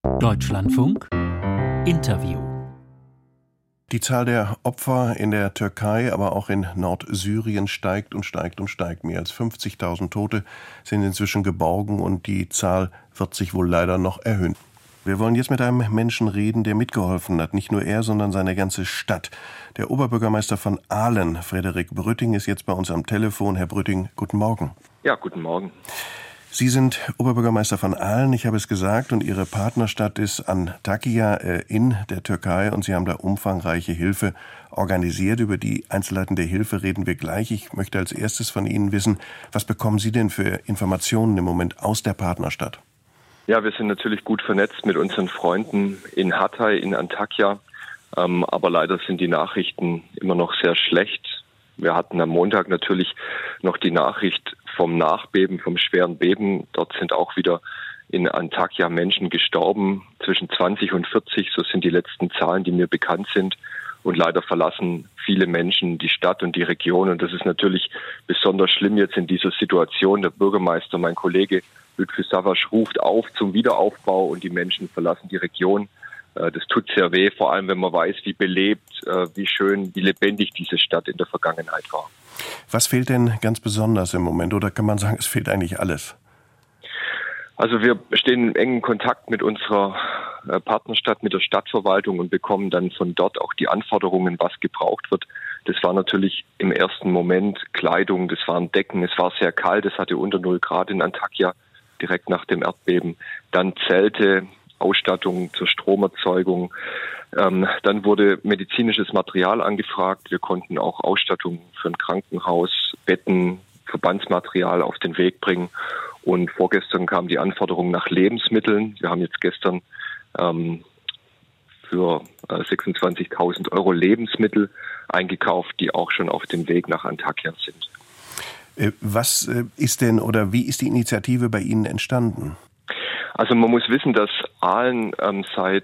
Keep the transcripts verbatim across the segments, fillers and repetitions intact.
Deutschlandfunk Interview. Die Zahl der Opfer in der Türkei, aber auch in Nordsyrien steigt und steigt und steigt. Mehr als fünfzigtausend Tote sind inzwischen geborgen und die Zahl wird sich wohl leider noch erhöhen. Wir wollen jetzt mit einem Menschen reden, der mitgeholfen hat. Nicht nur er, sondern seine ganze Stadt. Der Oberbürgermeister von Aalen, Frederik Brütting, ist jetzt bei uns am Telefon. Herr Brütting, guten Morgen. Ja, guten Morgen. Sie sind Oberbürgermeister von Aalen, ich habe es gesagt, und Ihre Partnerstadt ist Antakya äh, in der Türkei und Sie haben da umfangreiche Hilfe organisiert. Über die Einzelheiten der Hilfe reden wir gleich. Ich möchte als erstes von Ihnen wissen, was bekommen Sie denn für Informationen im Moment aus der Partnerstadt? Ja, wir sind natürlich gut vernetzt mit unseren Freunden in Hatay, in Antakya, ähm, aber leider sind die Nachrichten immer noch sehr schlecht. Wir hatten am Montag natürlich noch die Nachricht vom Nachbeben, vom schweren Beben. Dort sind auch wieder in Antakya Menschen gestorben, zwischen zwanzig und vierzig, so sind die letzten Zahlen, die mir bekannt sind. Und leider verlassen viele Menschen die Stadt und die Region. Und das ist natürlich besonders schlimm jetzt in dieser Situation. Der Bürgermeister, mein Kollege Lütfü Savaş, ruft auf zum Wiederaufbau und die Menschen verlassen die Region. Das tut sehr weh, vor allem wenn man weiß, wie belebt, wie schön, wie lebendig diese Stadt in der Vergangenheit war. Was fehlt denn ganz besonders im Moment? Oder kann man sagen, es fehlt eigentlich alles? Also wir stehen in engem Kontakt mit unserer Partnerstadt, mit der Stadtverwaltung und bekommen dann von dort auch die Anforderungen, was gebraucht wird. Das war natürlich im ersten Moment Kleidung, das waren Decken, es war sehr kalt, es hatte unter null Grad in Antakya direkt nach dem Erdbeben. Dann Zelte, Ausstattung zur Stromerzeugung. Ähm, dann wurde medizinisches Material angefragt. Wir konnten auch Ausstattung für ein Krankenhaus, Betten, Verbandsmaterial auf den Weg bringen. Und vorgestern kam die Anforderung nach Lebensmitteln. Wir haben jetzt gestern ähm, für äh, sechsundzwanzigtausend Euro Lebensmittel eingekauft, die auch schon auf dem Weg nach Antakya sind. Äh, was äh, ist denn oder wie ist die Initiative bei Ihnen entstanden? Also man muss wissen, dass Aalen ähm, seit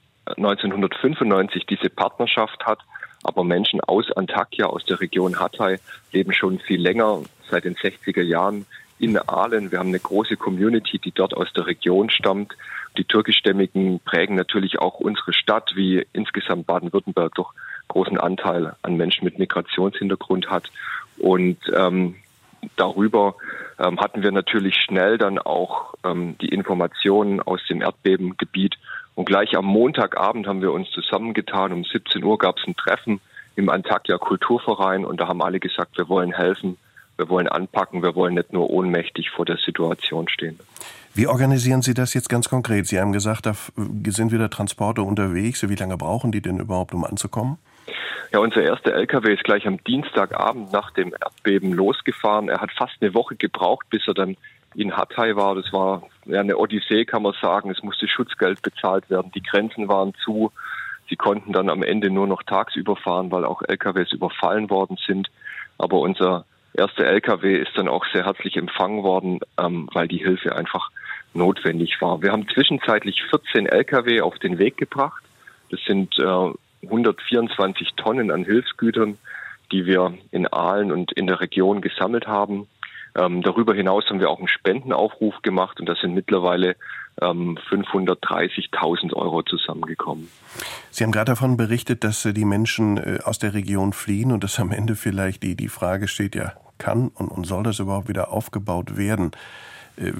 neunzehnhundertfünfundneunzig diese Partnerschaft hat, aber Menschen aus Antakya, aus der Region Hatay, leben schon viel länger, seit den sechziger Jahren in Aalen. Wir haben eine große Community, die dort aus der Region stammt. Die Türkischstämmigen prägen natürlich auch unsere Stadt, wie insgesamt Baden-Württemberg doch großen Anteil an Menschen mit Migrationshintergrund hat. Und ähm, darüber ähm, hatten wir natürlich schnell dann auch ähm, die Informationen aus dem Erdbebengebiet. Und gleich am Montagabend haben wir uns zusammengetan. Um siebzehn Uhr gab es ein Treffen im Antakya Kulturverein und da haben alle gesagt, wir wollen helfen, wir wollen anpacken, wir wollen nicht nur ohnmächtig vor der Situation stehen. Wie organisieren Sie das jetzt ganz konkret? Sie haben gesagt, da sind wieder Transporter unterwegs. Wie lange brauchen die denn überhaupt, um anzukommen? Ja, unser erster L K W ist gleich am Dienstagabend nach dem Erdbeben losgefahren. Er hat fast eine Woche gebraucht, bis er dann in Hatay war. Das war ja eine Odyssee, kann man sagen. Es musste Schutzgeld bezahlt werden. Die Grenzen waren zu. Sie konnten dann am Ende nur noch tagsüber fahren, weil auch L K Ws überfallen worden sind. Aber unser erster L K W ist dann auch sehr herzlich empfangen worden, ähm, weil die Hilfe einfach notwendig war. Wir haben zwischenzeitlich vierzehn L K W auf den Weg gebracht. Das sind äh, hundertvierundzwanzig Tonnen an Hilfsgütern, die wir in Aalen und in der Region gesammelt haben. Ähm, darüber hinaus haben wir auch einen Spendenaufruf gemacht und da sind mittlerweile ähm, fünfhundertdreißigtausend Euro zusammengekommen. Sie haben gerade davon berichtet, dass äh, die Menschen äh, aus der Region fliehen und dass am Ende vielleicht die, die Frage steht, ja, kann und, und soll das überhaupt wieder aufgebaut werden? Äh,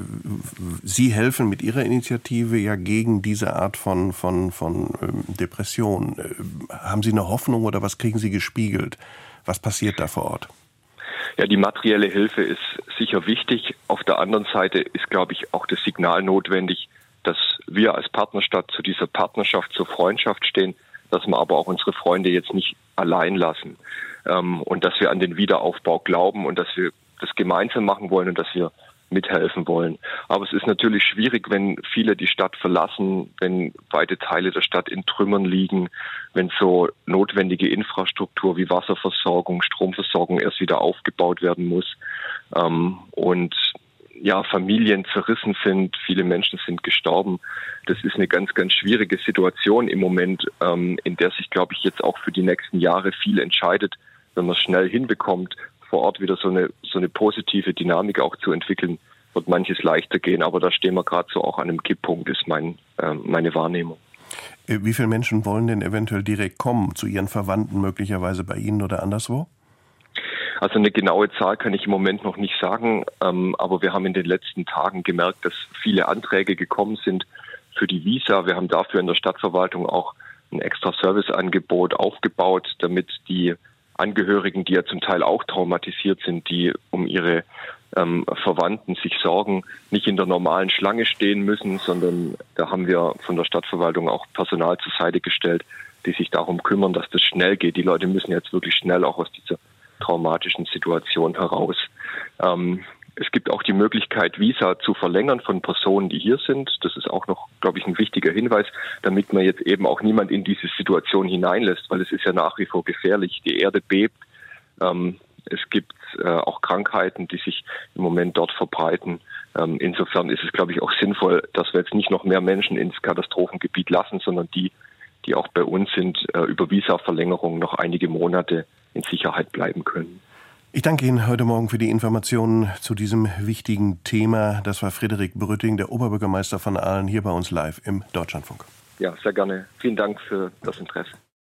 Sie helfen mit Ihrer Initiative ja gegen diese Art von, von, von ähm, Depression. Äh, haben Sie eine Hoffnung oder was kriegen Sie gespiegelt? Was passiert da vor Ort? Ja, die materielle Hilfe ist sicher wichtig. Auf der anderen Seite ist, glaube ich, auch das Signal notwendig, dass wir als Partnerstadt zu dieser Partnerschaft, zur Freundschaft stehen, dass wir aber auch unsere Freunde jetzt nicht allein lassen ähm, und dass wir an den Wiederaufbau glauben und dass wir das gemeinsam machen wollen und dass wir mithelfen wollen. Aber es ist natürlich schwierig, wenn viele die Stadt verlassen, wenn weite Teile der Stadt in Trümmern liegen, wenn so notwendige Infrastruktur wie Wasserversorgung, Stromversorgung erst wieder aufgebaut werden muss ähm, und ja, Familien zerrissen sind, viele Menschen sind gestorben. Das ist eine ganz, ganz schwierige Situation im Moment, ähm, in der sich, glaube ich, jetzt auch für die nächsten Jahre viel entscheidet, wenn man es schnell hinbekommt, vor Ort wieder so eine so eine positive Dynamik auch zu entwickeln, wird manches leichter gehen. Aber da stehen wir gerade so auch an einem Kipppunkt, ist mein, äh, meine Wahrnehmung. Wie viele Menschen wollen denn eventuell direkt kommen, zu ihren Verwandten, möglicherweise bei Ihnen oder anderswo? Also eine genaue Zahl kann ich im Moment noch nicht sagen, ähm, aber wir haben in den letzten Tagen gemerkt, dass viele Anträge gekommen sind für die Visa. Wir haben dafür in der Stadtverwaltung auch ein extra Serviceangebot aufgebaut, damit die Angehörigen, die ja zum Teil auch traumatisiert sind, die um ihre ähm, Verwandten sich sorgen, nicht in der normalen Schlange stehen müssen, sondern da haben wir von der Stadtverwaltung auch Personal zur Seite gestellt, die sich darum kümmern, dass das schnell geht. Die Leute müssen jetzt wirklich schnell auch aus dieser traumatischen Situation heraus. Ähm, es gibt auch die Möglichkeit, Visa zu verlängern von Personen, die hier sind. Das ist auch noch, glaube ich, ein wichtiger Hinweis, damit man jetzt eben auch niemand in diese Situation hineinlässt, weil es ist ja nach wie vor gefährlich. Die Erde bebt. Ähm, es gibt äh, auch Krankheiten, die sich im Moment dort verbreiten. Ähm, insofern ist es, glaube ich, auch sinnvoll, dass wir jetzt nicht noch mehr Menschen ins Katastrophengebiet lassen, sondern die, die auch bei uns sind, äh, über Visa-Verlängerung noch einige Monate in Sicherheit bleiben können. Ich danke Ihnen heute Morgen für die Informationen zu diesem wichtigen Thema. Das war Friederik Brütting, der Oberbürgermeister von Aalen, hier bei uns live im Deutschlandfunk. Ja, sehr gerne. Vielen Dank für das Interesse.